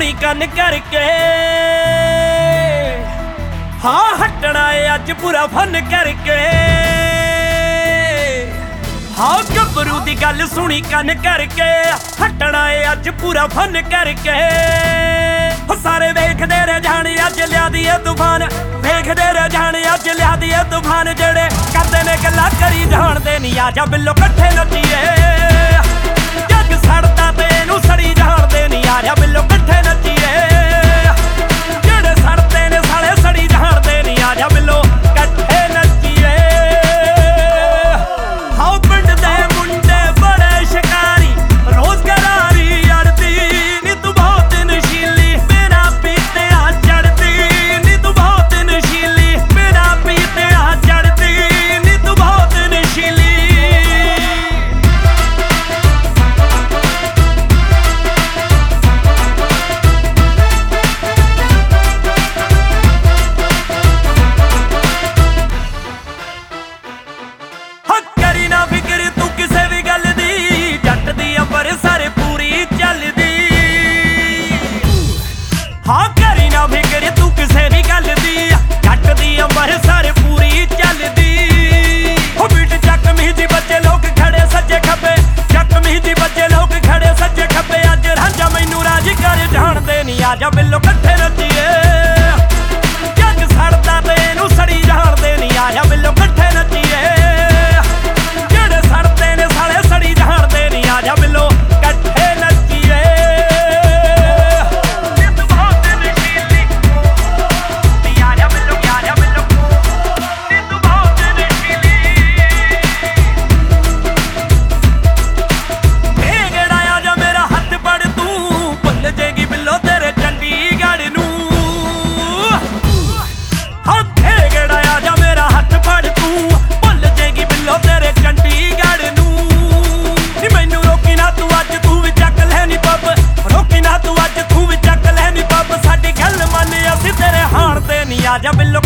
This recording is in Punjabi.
ਸੁਣੀ ਕੰਨ ਕਰਕੇ। ਹਾਂ ਹਟਣਾ ਏ ਅੱਜ ਪੂਰਾ ਫਨ ਕਰਕੇ। ਹਾਂ ਗੱਭਰੂ ਦੀ ਗੱਲ ਸੁਣੀ ਕੰਨ ਕਰਕੇ। ਹਟਣਾ ਏ ਅੱਜ ਪੂਰਾ ਫਨ ਕਰਕੇ। ਸਾਰੇ ਵੇਖਦੇ ਰਹਿ ਜਾਣ ਅੱਜ ਲਿਆ ਦੀ ਏ ਤੂਫਾਨ। ਵੇਖਦੇ ਰਹਿ ਜਾਣ ਅੱਜ ਲਿਆ ਦੀ ਏ ਤੂਫਾਨ। ਜਿਹੜੇ ਕਰਦੇ ਨੇ ਗੱਲਾਂ ਕਰੀ ਜਾਣਦੇ ਨਹੀਂ। ਆ ਜਾ ਬਿੱਲੋ ਇਕੱਠੇ ਨੱਚੀਏ। ਜੱਗ ਸੜਦਾ ਤੇ ਇਹਨੂੰ ਸੜੀ ਜਾਣਦੇ ਨਹੀਂ। ਆ ਜਾ ਬਿੱਲੋ ਇਕੱਠੇ ਨੱਚੀਏ। ਜਿਹੜੇ ਸੜਦੇ ਨੇ ਸਾਲੇ ਸੜੀ ਜਾਣਦੇ ਨਹੀਂ। ਆ ਜਾ ਬਿੱਲੋ ਇਕੱਠੇ ਨੱਚੀਏ। ਹਾਂ ਪਿੰਡ ਦੇ ਮੁੰਡੇ ਬੜੇ ਸ਼ਿਕਾਰੀ ਰੋਜ਼ ਕਰਾਰੀ ਅੜਦੀ ਨੀ ਤੂੰ ਬਹੁਤ ਨਸ਼ੀਲੀ ਮੇਰਾ ਪੀਤਿਆ ਚੜਦੀ ਨੀ ਤੂੰ ਬਹੁਤ ਨਸ਼ੀਲੀ ਮੇਰਾ ਪੀਤਿਆ ਚੜਦੀ ਨੀ ਤੂੰ ਬਹੁਤ ਨਸ਼ੀਲੀ। ਕਰੀ ਨਾ ਫਿਕਰ ਤੂੰ ਕਿਸੇ ਵੀ ਗੱਲ ਦੀ। ਜੱਟ ਦੀ ਅੰਬਰਸਰ ਪੂਰੀ ਚੱਲਦੀ। ਹਾਂ ਕਰੀ ਨਾ ਫਿਕਰ ਤੂੰ ਕਿਸੇ ਵੀ ਗੱਲ ਦੀ। ਜੱਟ ਦੀ ਅੰਬਰਸਰ ਪੂਰੀ ਚੱਲਦੀ। ਹੋ ਬੀਟ ਚੱਕਮੀ ਦੀ ਬੱਚੇ ਲੋਕ ਖੜੇ ਸੱਜੇ ਖੱਬੇ। ਚੱਕਮੀ ਦੀ ਬੱਚੇ ਲੋਕ ਖੜੇ ਸੱਜੇ ਖੱਬੇ। ਅੱਜ ਰਾਂਝਾ ਮੈਨੂੰ ਰਾਜ ਕਰ ਜਾਣਦੇ ਨਹੀਂ। ਆ ਜਾ ਬਿੱਲੋ ਇਕੱਠੇ ਨੱਚੀਏ। ਜੱਗ ਸੜਦਾ ਤੇ ਇਹਨੂੰ ਸੜੀ ਜਾਣਦੇ ਨਹੀਂ। ਆ ਜਾ ਬਿੱਲੋ ਇਕੱਠੇ ਨੱਚੀਏ। ਜਿਹੜੇ ਸੜਦੇ ਨੇ ਸਾਲੇ ਸੜੀ ਜਾਣਦੇ ਨਹੀਂ। ਆ ਜਾ ਬਿੱਲੋ ਇਕੱਠੇ ਨੱਚੀਏ। ਨਿੱਤ ਬਹੁਤ ਨਸ਼ੀਲੀ ਨੀ ਆ ਜਾ ਬਿੱਲੋ ਨਿੱਤ ਬਹੁਤ ਨਸ਼ੀਲੀ। ਢੇਗੜਾ ਆ ਜਾ ਮੇਰਾ ਹੱਥ ਫੜ ਤੂੰ। ਭੁੱਲ ਜੇਗੀ ਬਿੱਲੋ ਤੇਰੇ ਚੰਡੀਗੜ੍ਹ ਨੂੰ। ਹਾਂ ਢੇਗੜਾ ਆ ਜਾ ਮੇਰਾ ਹੱਥ ਫੜ ਤੂੰ। ਭੁੱਲ ਜੇਗੀ ਬਿੱਲੋ ਤੇਰੇ ਚੰਡੀਗੜ੍ਹ ਨੂੰ। ਨੀ ਮੈਨੂੰ ਰੋਕੀ ਨਾ ਤੂੰ ਅੱਜ ਤੂੰ ਵੀ ਚੱਕ ਲੈ ਨੀ ਪੱਬ। ਰੋਕੀ ਨਾ ਤੂੰ ਅੱਜ ਤੂੰ ਵੀ ਚੱਕ ਲੈ ਨੀ ਪੱਬ। ਸਾਡੀ ਗੱਲ ਮੰਨ ਅਸੀਂ ਤੇਰੇ ਹਾਣ ਤੇ ਨਹੀਂ। ਆ ਜਾ ਬਿੱਲੋ